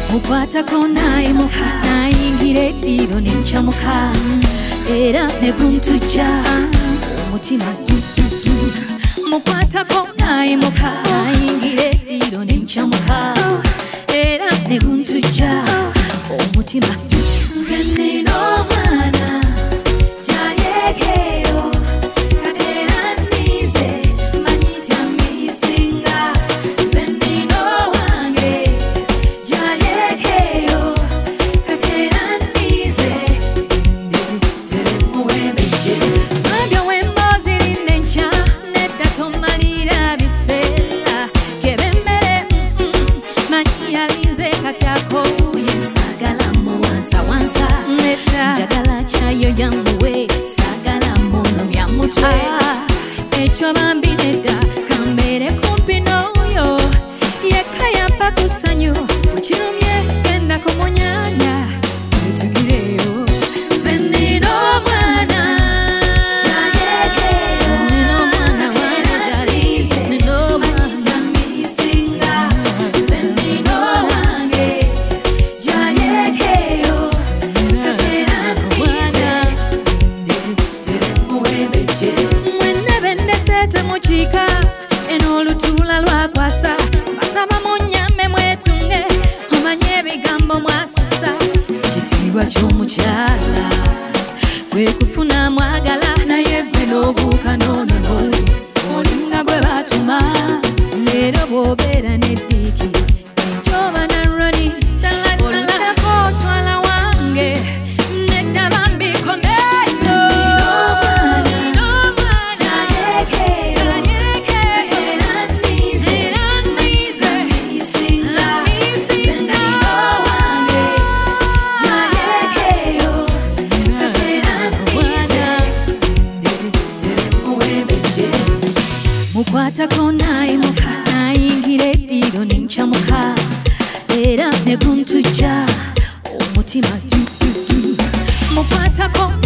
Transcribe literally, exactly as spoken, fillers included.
mukwatako nayimuka nayingira eddiro nencamuka era ne kuntujja omutima tututu mukwatako nayimuka nayingira eddiro nencamuka era ne kuntujja omutima tututu nino omwana jalyekeyo katera nize manyitya misinga nze nino wange jalyekeyo katera nize tere muwembeje mabyo wembozi linencha nedda tomalira biseera kebembere manyi yalinze katyako yensagala muwansa wansa nedda njagala kyayo yambuwe sagala muno myamutwe ekyo bambi nedda kambere kumpi n'oyo yekka yampa ku ssanyu mukirumye genda kumunyanya wetugireyo nze nina omwana jalyekeyo nina omwana wange jalize nina omwana misinga nze nina wange jalyekeyo katera nize tere muwembeje mwene bendesete mukiika eno olutula lwakwasa basaba munyambe mwetunge omanye ebigambo mwasusa ekitiibwa ky'omukyala kwe kufuna mwagala naye gwe n'obuuka n'onono olinga gwe baatuma leero bw'obeera n'eddiiki enjoba naroni olulako otwala wange nedda bambikomezo nina omwana jalyekeyo katera nize misinga nze nina wange jalyekeyo katera nize tere muwembeje mukwatako nayimuka nayingira eddiro nencamuka era ne kuntujja omutima tututu mukwatako